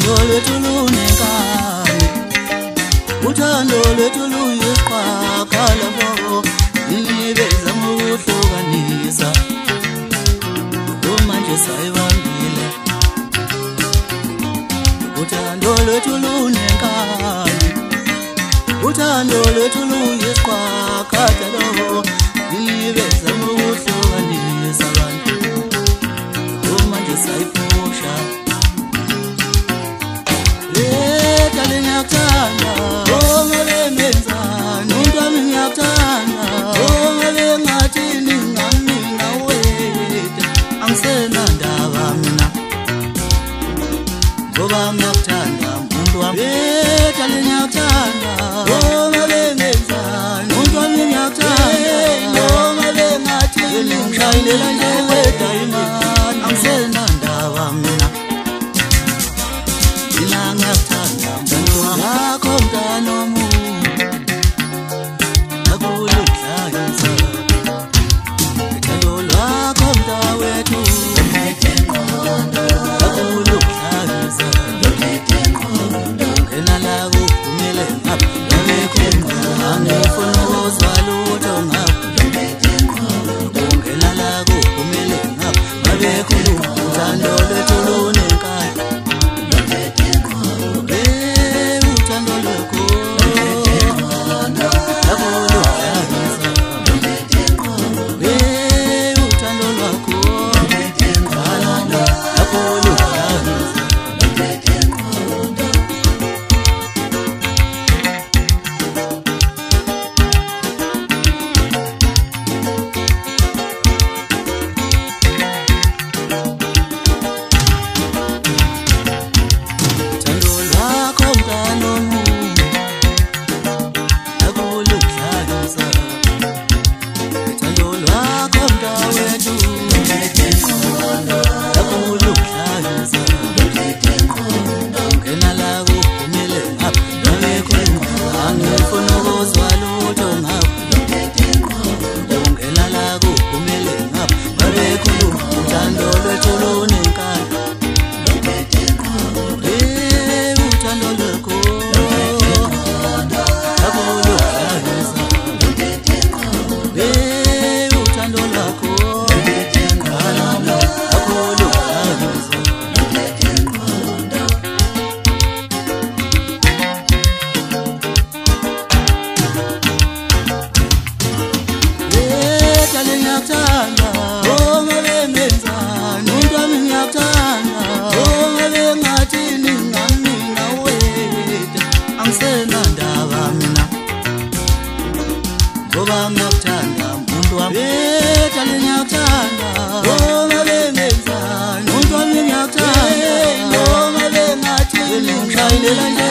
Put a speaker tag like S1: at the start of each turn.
S1: uthando lwethu lunenkani, uthando lwethu luyiqhaqhala bo, ilibeza ngokuhlukanisa, manje sayibambile. Uthando lwethu lunenkani, uthando lwethu luyiqhaqhala bo, ilibeza ngokuhlukanisa abantu, manje sayifusha. Ngiyakuthanda, oh ngabe ngenzani, untwami ngiyakuthanda, oh ngabe ngathini ngami ngaweda, angisenandaba mina, ngoba ngiyakuthanda untwami. Dale ngiyakuthanda, oh ngabe ngenzani, untwami ngiyakuthanda, oh ngabe ngathini ngishayilela nje weda imani, angisenandaba mina, mina ngiyakuthanda lakho mntwana womuntu, nakuluhlangisa uthando lwakho mntakwethu, nakuluhlangisa ungena la kuphumele ngapha, angifuni ukuzwa lutho ngapha, ungena la kuphumele ngapha, ngabekhuluma uthando lwethu lunenkani, oh ngabe ngenzani, untwami ngiyakuthanda, oh ngabe ngathini ngami ngaweda, angisenandaba mina, ngoba ngiyakuthanda untwami. Dale ngiyakuthanda, oh ngabe ngenzani, untwami ngiyakuthanda, oh ngabe ngathini ngishayilela nje